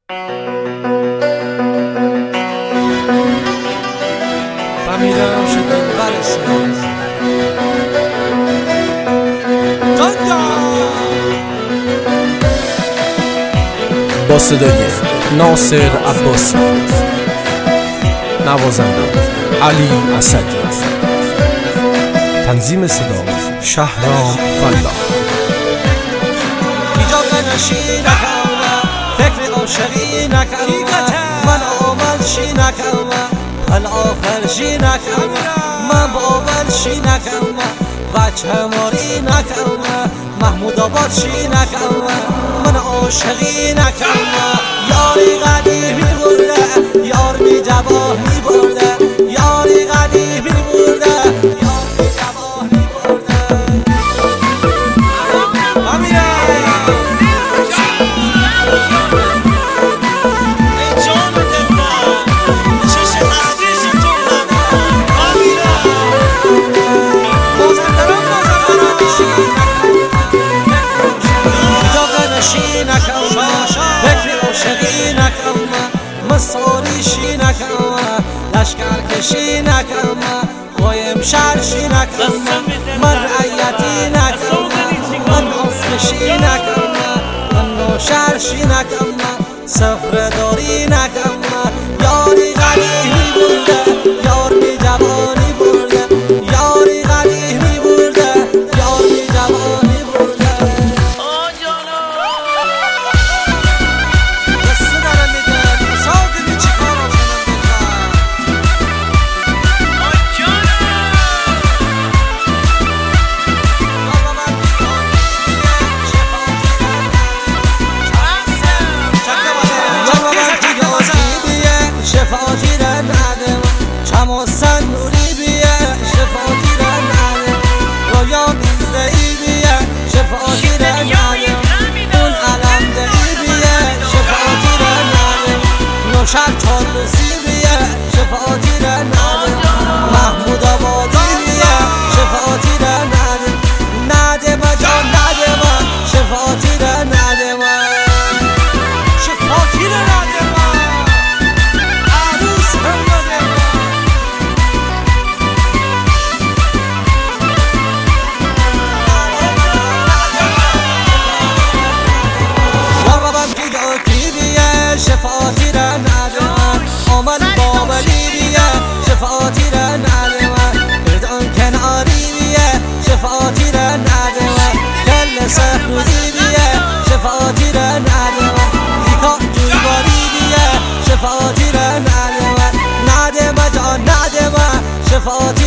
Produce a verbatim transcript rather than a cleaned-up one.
فهمیدم شد این برسه با صدای ناصر عباسی، نوازنده علی اسدی، تنظیم صدا شهرام فلاح. اینجا نشی نکنم، فکر عاشقی نکنم، من آمد شی نکنم، حال آخر شی نکنم، من باور شی نکنم، بچه ماری نکنم، محمود آباد شی نکنم، من عاشقی نکنم. یاری قدیمی برده، یار بی جوانی برده، یاری قدیمی برده، یار بی جوانی برده. همینه مساری شی نکنم، لشکر کشی نکنم، قایم شهر شی نکنم، من رعیتی نکنم، من آسکشی نکنم، من نوشهر شی نکنم، سفر داری نکنم. یاری غریبی برده، یار بی جوانی برده، یاری غریبی برده، یار بی جوانی برده. شفاتی را ندم، چماسن نوری بیه، شفاتی را ندم، رویا بیزدهی بیه، شفاتی را ندم، اون علم دهی بیه، شفاتی را ندم، نوشک چالوسی بیه، شفاتی را ندم، محمود آبادی بیه، شفاتی را ندم، ندم جان ندم، شفاتی را ندم، شفاتی را ندم. شفاتی را ندم، آمد بابلی بیه، شفاتی را ندم، بردان کناری بیه، شفاتی را ندم، کل سهروزی بیه، شفاتی را ندم، دیکا جویباری بیه، شفاتی را ندم، ندم جان ندم، شفاتی